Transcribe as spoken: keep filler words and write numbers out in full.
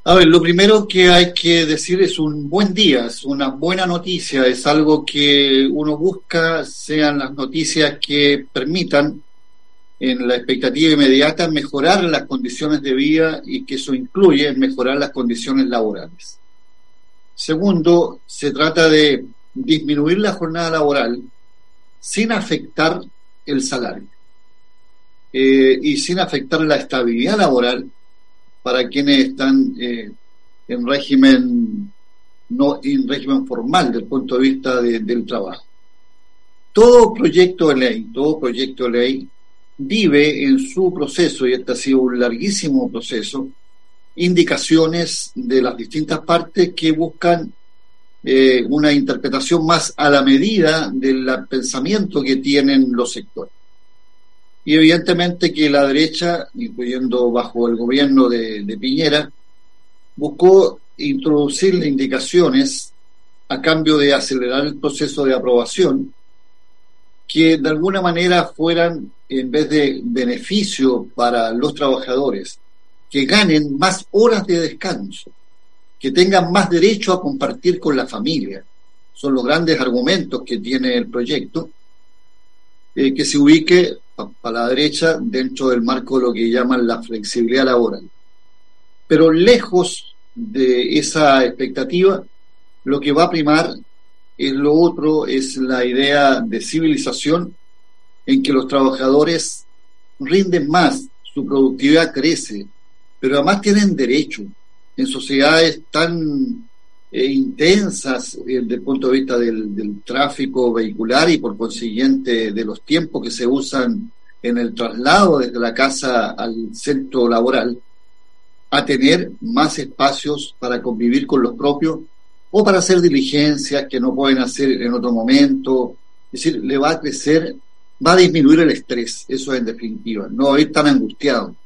A ver, lo primero que hay que decir es un buen día, es una buena noticia, es algo que uno busca, sean las noticias que permitan, en la expectativa inmediata, mejorar las condiciones de vida y que eso incluye mejorar las condiciones laborales. Segundo, se trata de disminuir la jornada laboral sin afectar el salario eh, y sin afectar la estabilidad laboral para quienes están eh, en régimen no en régimen formal desde el punto de vista de, del trabajo. Todo proyecto de ley, todo proyecto de ley vive en su proceso, y este ha sido un larguísimo proceso, indicaciones de las distintas partes que buscan eh, una interpretación más a la medida del pensamiento que tienen los sectores. Y evidentemente que la derecha, incluyendo bajo el gobierno de, de Piñera, buscó introducirle indicaciones a cambio de acelerar el proceso de aprobación que de alguna manera fueran, en vez de beneficio para los trabajadores, que ganen más horas de descanso, que tengan más derecho a compartir con la familia. Son los grandes argumentos que tiene el proyecto, eh, que se ubique para la derecha dentro del marco de lo que llaman la flexibilidad laboral. Pero lejos de esa expectativa, lo que va a primar es lo otro, es la idea de civilización en que los trabajadores rinden más, su productividad crece, pero además tienen derecho en sociedades tan eh, intensas eh, desde el punto de vista del, del tráfico vehicular y por consiguiente de los tiempos que se usan en el traslado desde la casa al centro laboral, a tener más espacios para convivir con los propios o para hacer diligencias que no pueden hacer en otro momento. Es decir, le va a crecer, va a disminuir el estrés, eso es en definitiva, no va a ir tan angustiado.